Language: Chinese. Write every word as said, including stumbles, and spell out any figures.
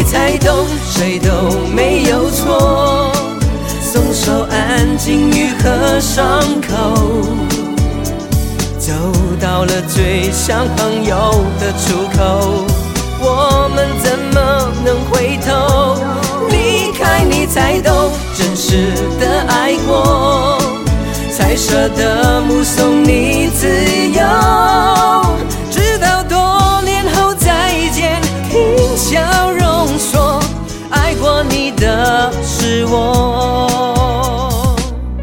才懂，谁都没有错。松手，安静愈合伤口，走到了最像朋友的出口。我们怎么能回头？离开你才懂，真实的爱过，才舍得目送你自由。